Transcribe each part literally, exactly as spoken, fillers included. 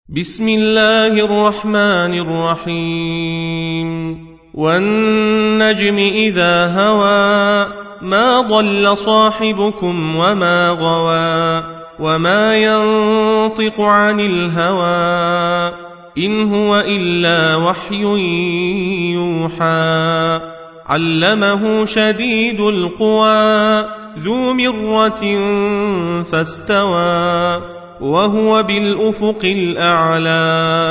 بسم الله الرحمن الرحيم والنجم إذا هوى ما ضل صاحبكم وما غوى وما ينطق عن الهوى إن هو إلا وحي يوحى علمه شديد القوى ذو مرة فاستوى وهو بالأفق الأعلى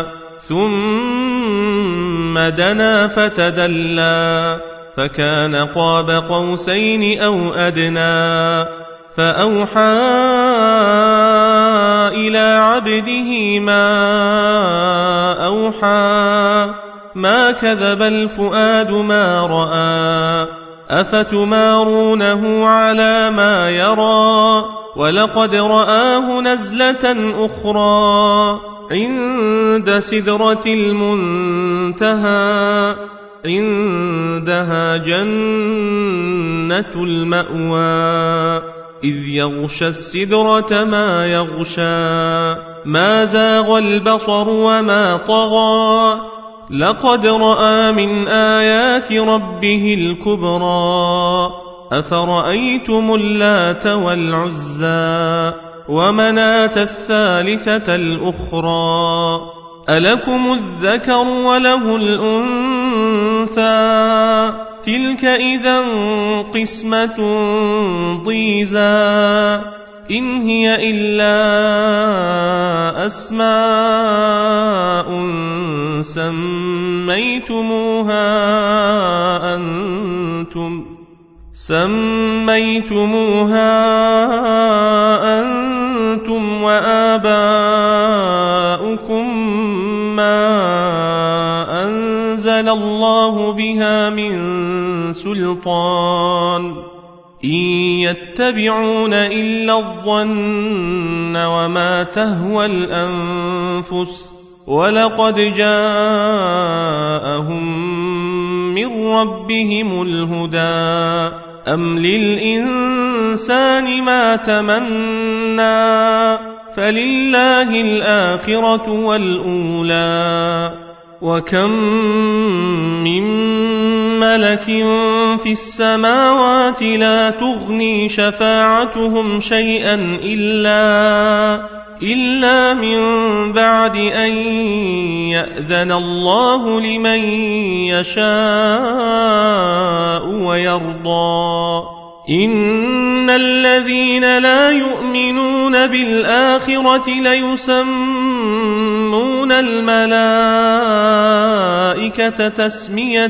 ثم دنا فتدلى فكان قاب قوسين أو أدنى فأوحى إلى عبده ما أوحى ما كذب الفؤاد ما رأى أفتمارونه على ما يرى ولقد رآه نزلة أخرى عند سدرة المنتهى عندها جنة المأوى إذ يغشى السدرة ما يغشى ما زاغ البصر وما طغى لقد رأى من آيات ربه الكبرى أفرأيتم اللات والعزى ومناة الثالثة الأخرى ألكم الذكر وله الأنثى تلك إذا قسمة ضيزى إن هي إلا أسماء سميتموها أنتم سميتموها أنتم وآباؤكم ما أنزل الله بها من سلطان إن يتبعون إلا الظن وما تهوى الأنفس ولقد جاءهم من ربهم الهدى أم للإنسان ما تمنى فلله الآخرة والأولى وكم من ملك في السماوات لا تغني شفاعتهم شيئا إلا إلا من بعد أن يأذن الله لمن يشاء ويرضى إن الذين لا يؤمنون بالآخرة ليسمون الملائكة تسمية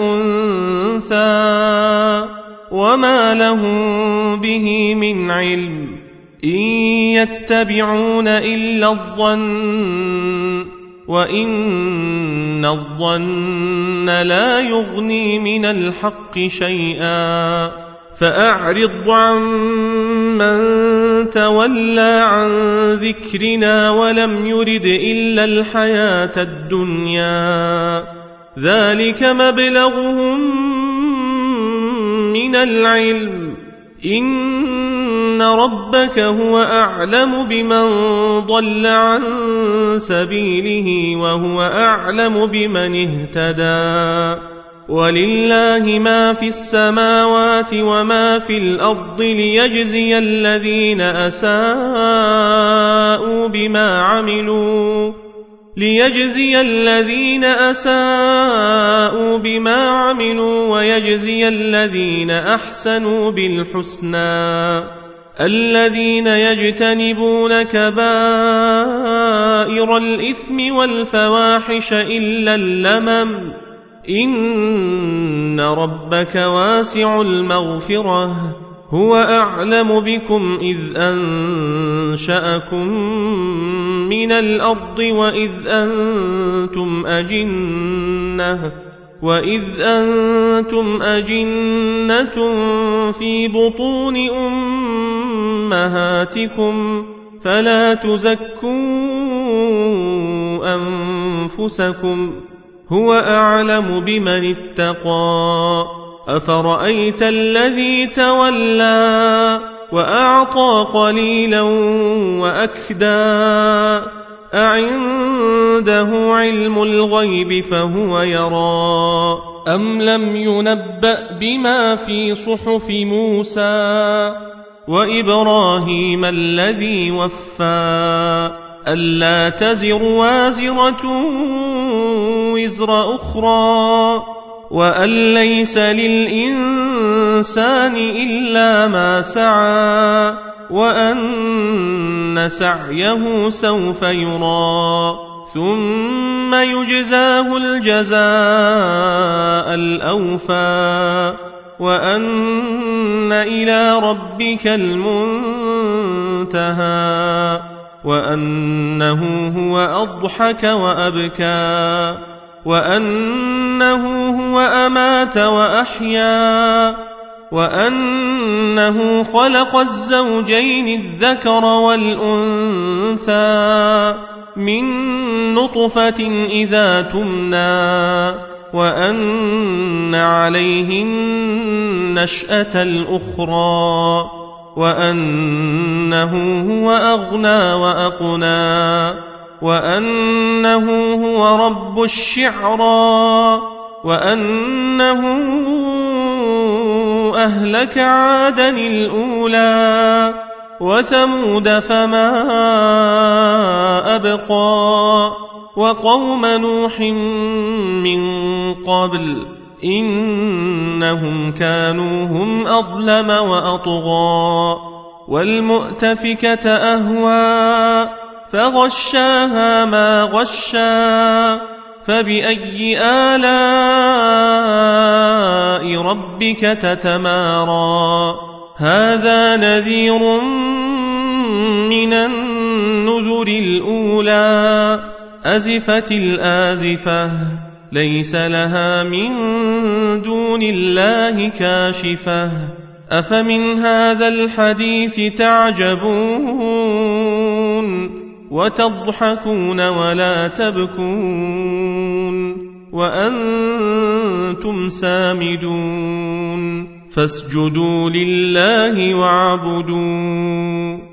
الأنثى وما لهم به من علم إن يتبعون إلا الظن وإن الظن لا يغني من الحق شيئا فأعرض عن من تولى عن ذكرنا ولم يرد إلا الحياة الدنيا ذلك مبلغهم من العلم إن ربك هو أعلم بمن ضل عن سبيله وهو أعلم بمن اهتدى ولله ما في السماوات وما في الأرض ليجزي الذين أساءوا بما عملوا ليجزي الذين أساءوا بما عملوا ويجزي الذين أحسنوا بالحسنى الذين يجتنبون كبائر الإثم والفواحش إلا اللمم إن ربك واسع المغفرة هو أعلم بكم إذ أنشأكم من الأرض وإذ أنتم أجنة وإذ أنتم أجنة في بطون أمهاتكم فلا تزكوا أنفسكم هو أعلم بمن اتقى أفرأيت الذي تولى وأعطى قليلا وأكدى أعنده عنده علم الغيب فهو يرى أم لم ينبأ بما في صحف موسى وإبراهيم الذي وفى ألا تزر وازرة وزر أخرى وأن ليس للإنسان إلا ما سعى وأن سعيه سوف يرى ثم يجزاه الجزاء الأوفى وأن إلى ربك المنتهى وأنه هو أضحك وأبكى وأنه هو أمات وأحيا وأنه خلق الزوجين الذكر والأنثى من نطفة إذا تمنى وأن عليه النشأة الأخرى وأنه هو أغنى وأقنى وأنه هو رب الشعرى وأنه أهلك عادا الأولى وثمود فما أبقى وقوم نوح من قبل إنهم كانوا هم أظلم وأطغى والمؤتفكة أهوى فغشاها ما غشا فبأي آلاء ربك تتمارى هذا نذير من النذر الأولى أزفت الآزفة ليس لها من دون الله كاشفة أفمن هذا الحديث تعجبون وتضحكون ولا تبكون وأنتم سامدون فاسجدوا لله واعبدوا